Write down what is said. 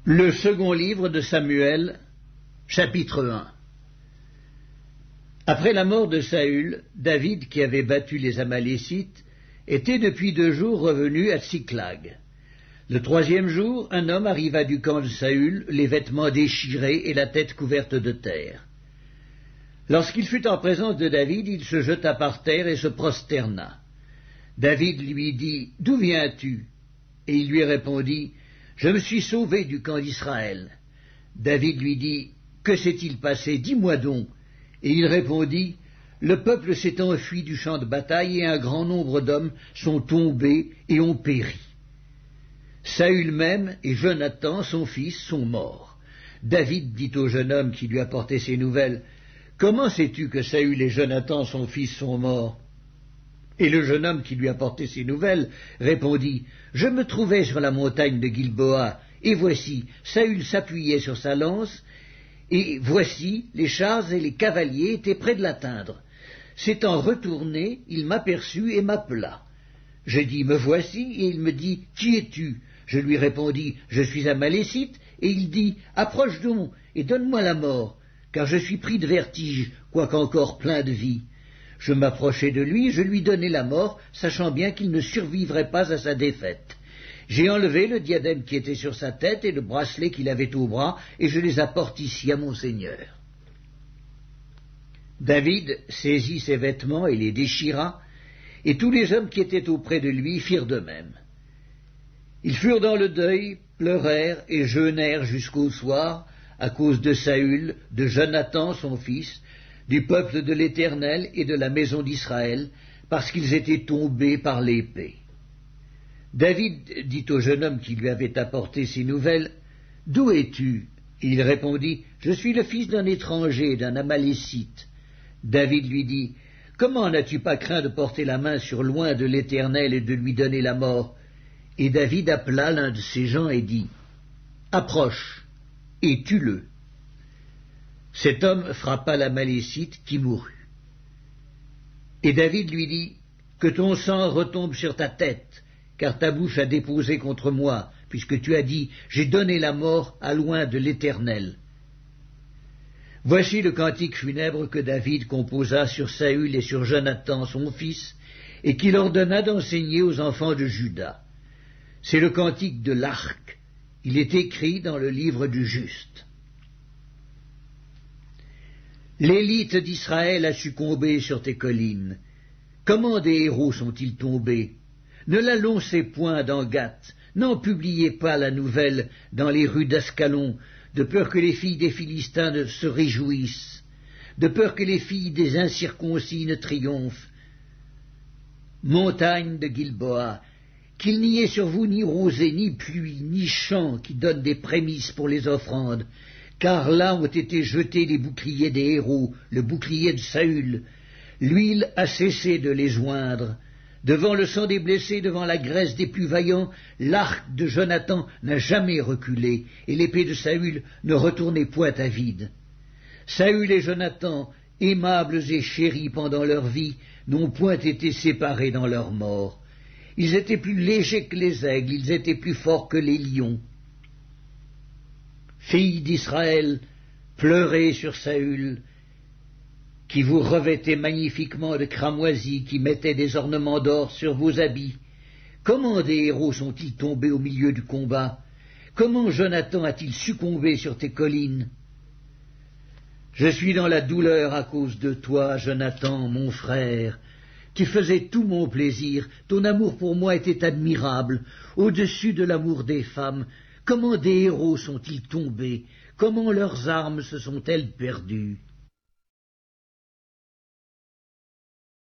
Le second livre de Samuel, chapitre 1. Après la mort de Saül, David, qui avait battu les Amalécites, était depuis 2 jours revenu à Tsiklag. Le 3e jour, un homme arriva du camp de Saül, les vêtements déchirés et la tête couverte de terre. Lorsqu'il fut en présence de David, il se jeta par terre et se prosterna. David lui dit « D'où viens-tu » Et il lui répondit « Je me suis sauvé du camp d'Israël. » David lui dit « Que s'est-il passé? Dis-moi donc. » Et il répondit « Le peuple s'est enfui du champ de bataille et un grand nombre d'hommes sont tombés et ont péri. Saül même et Jonathan, son fils, sont morts. » David dit au jeune homme qui lui apportait ces nouvelles « Comment sais-tu que Saül et Jonathan, son fils, sont morts ?» Et le jeune homme qui lui apportait ces nouvelles répondit « Je me trouvais sur la montagne de Gilboa, et voici, Saül s'appuyait sur sa lance, et voici, les chars et les cavaliers étaient près de l'atteindre. S'étant retourné, il m'aperçut et m'appela. Je dis « Me voici » et il me dit « Qui es-tu » Je lui répondis « Je suis Amalécite » et il dit « Approche donc et donne-moi la mort, car je suis pris de vertige, quoiqu'encore plein de vie. » Je m'approchai de lui, je lui donnai la mort, sachant bien qu'il ne survivrait pas à sa défaite. J'ai enlevé le diadème qui était sur sa tête et le bracelet qu'il avait au bras, et je les apporte ici à mon Seigneur. David saisit ses vêtements et les déchira, et tous les hommes qui étaient auprès de lui firent de même. Ils furent dans le deuil, pleurèrent et jeûnèrent jusqu'au soir, à cause de Saül, de Jonathan son fils, du peuple de l'Éternel et de la maison d'Israël, parce qu'ils étaient tombés par l'épée. David dit au jeune homme qui lui avait apporté ces nouvelles, « D'où es-tu » Il répondit, « Je suis le fils d'un étranger, d'un Amalécite. » David lui dit, « Comment n'as-tu pas craint de porter la main sur loin de l'Éternel et de lui donner la mort ?» Et David appela l'un de ses gens et dit, « Approche, et tue-le. » Cet homme frappa l'Amalécite qui mourut. Et David lui dit, « Que ton sang retombe sur ta tête, car ta bouche a déposé contre moi, puisque tu as dit, j'ai donné la mort à loin de l'Éternel. » Voici le cantique funèbre que David composa sur Saül et sur Jonathan son fils, et qu'il ordonna d'enseigner aux enfants de Juda. C'est le cantique de l'arc. Il est écrit dans le livre du juste. L'élite d'Israël a succombé sur tes collines. Comment des héros sont-ils tombés? Ne l'annoncez point dans Gath, n'en publiez pas la nouvelle dans les rues d'Ascalon, de peur que les filles des Philistins ne se réjouissent, de peur que les filles des incirconcis ne triomphent. Montagne de Gilboa, qu'il n'y ait sur vous ni rosée, ni pluie, ni champ qui donnent des prémices pour les offrandes, car là ont été jetés les boucliers des héros, le bouclier de Saül. L'huile a cessé de les joindre. Devant le sang des blessés, devant la graisse des plus vaillants, l'arc de Jonathan n'a jamais reculé, et l'épée de Saül ne retournait point à vide. Saül et Jonathan, aimables et chéris pendant leur vie, n'ont point été séparés dans leur mort. Ils étaient plus légers que les aigles, ils étaient plus forts que les lions. Filles d'Israël, pleurez sur Saül, qui vous revêtait magnifiquement de cramoisis, qui mettait des ornements d'or sur vos habits. Comment des héros sont-ils tombés au milieu du combat? Comment Jonathan a-t-il succombé sur tes collines? Je suis dans la douleur à cause de toi, Jonathan, mon frère. Tu faisais tout mon plaisir, ton amour pour moi était admirable, au-dessus de l'amour des femmes. Comment des héros sont-ils tombés? Comment leurs armes se sont-elles perdues?